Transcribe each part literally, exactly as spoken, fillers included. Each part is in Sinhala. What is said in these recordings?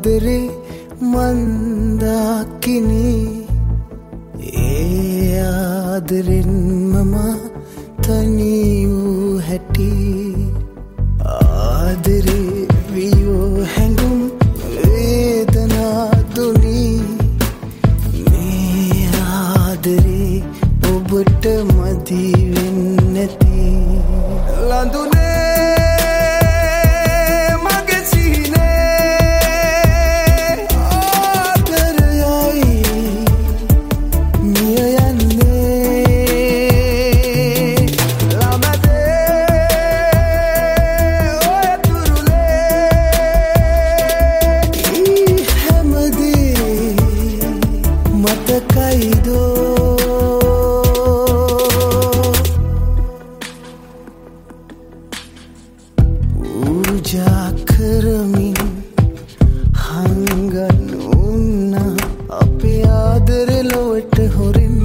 ආදරේ මන්දාකිනේ ඒ ආදරෙන් මම තනි වූ හැටි ආදරේ වියෝ හැඟුම් වේදනා දුනි මේ ආදරේ ඔබට මදි වෙන්නේ නැති ලඳුනේ पूजा करमिन हंगन उन्ना अपे आदर लोट होरिन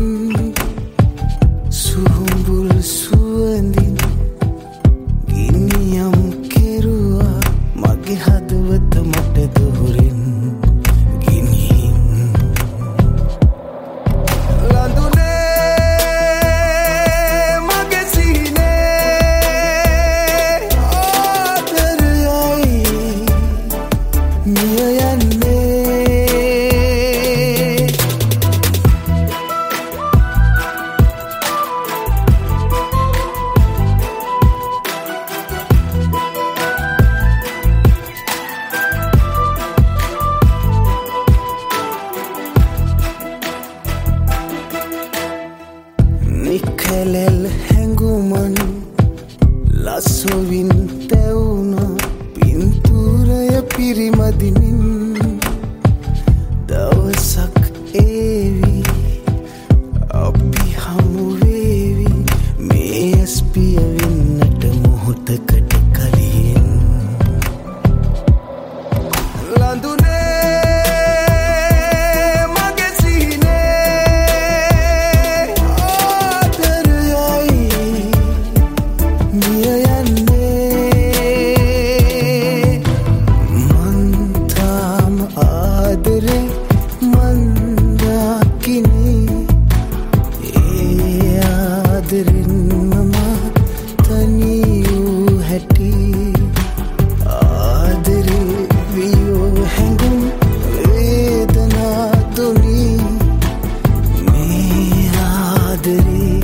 सुहुंबुल सुवंदिन गिनियम केरुआ मगे हदवत मट दोरिन නිකලෙල් හැඟුමන් ලස්සවින් තැවුණ පින්තූරය පිරිමදිමින් දවසක් ඒවි අපි හමුවේවි මේ ඇස්පිය වෙන්නට මොහොතකට කලින් ලඳුනේ ආදරේ මන්දාකිනේ ඒ ආදරෙන් මම තනි වූ හැටි ආදරේ වියෝ හැඟුම් වේදනා දුනි මේ ආදරේ